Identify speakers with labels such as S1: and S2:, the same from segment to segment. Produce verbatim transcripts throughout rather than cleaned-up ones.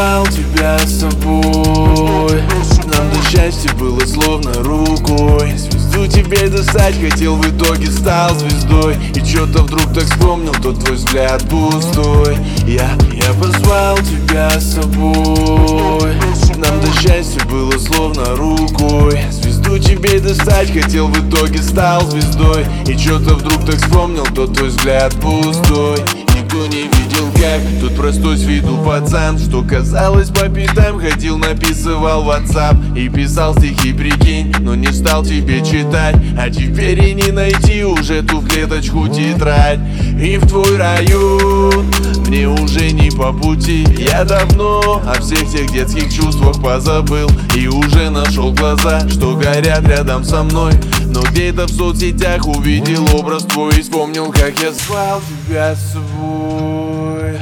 S1: позвал тебя с собой. Нам до счастья было словно рукой. Звезду тебе достать хотел, в итоге стал звездой. И чё-то вдруг так вспомнил, тот твой взгляд пустой. Я, я позвал тебя с собой. Нам до счастья было словно рукой. Звезду тебе достать хотел, в итоге стал звездой. И чё-то вдруг так вспомнил, тот твой взгляд пустой. Никто не видел, как тут простой с виду пацан, что казалось по пятам ходил, написывал в WhatsApp и писал стихи, прикинь, но не стал тебе читать. А теперь и не найти уже ту в клеточку тетрадь. И в твой район мне уже не по пути. Я давно о всех тех детских чувствах позабыл и уже нашел глаза, что горят рядом со мной. Но где-то в соцсетях увидел образ твой и вспомнил, как я звал тебя с собой.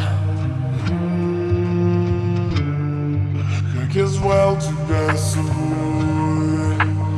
S1: Как я звал тебя с собой.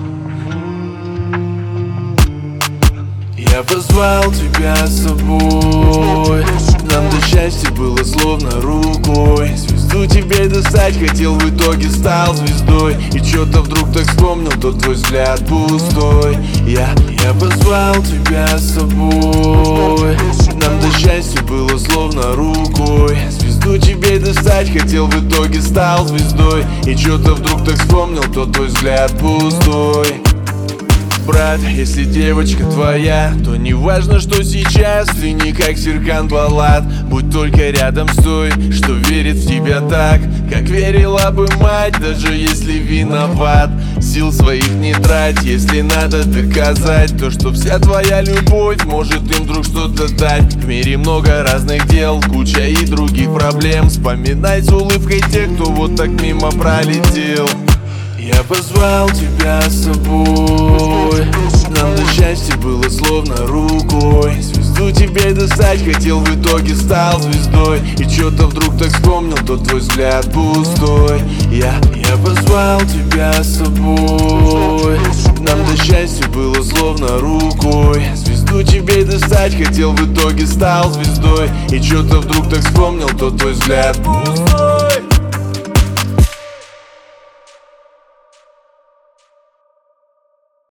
S1: Я позвал тебя с собой. Нам до счастья было словно рукой. Звезду тебе достать хотел, в итоге стал звездой. И чё-то вдруг так вспомнил, тот твой взгляд пустой. Я, я позвал тебя с собой. Нам до счастья было словно рукой. Звезду тебе достать хотел, в итоге стал звездой. И чё-то вдруг так вспомнил, тот твой взгляд пустой. Брат, если девочка твоя, то не важно, что сейчас ты не как Серкан Балат. Будь только рядом с той, что верит в тебя так, как верила бы мать, даже если виноват. Сил своих не трать, если надо доказать то, что вся твоя любовь может им вдруг что-то дать. В мире много разных дел, куча и других проблем. Вспоминай с улыбкой тех, кто вот так мимо пролетел. Я позвал тебя с собой. Нам до счастья было словно рукой. Звезду тебе достать хотел, в итоге стал звездой. И чё-то вдруг так вспомнил, тот твой взгляд пустой. Я, я позвал тебя с собой. Нам до счастья было словно рукой. Звезду тебе достать хотел, в итоге стал звездой. И чё-то вдруг так вспомнил, тот твой взгляд пустой.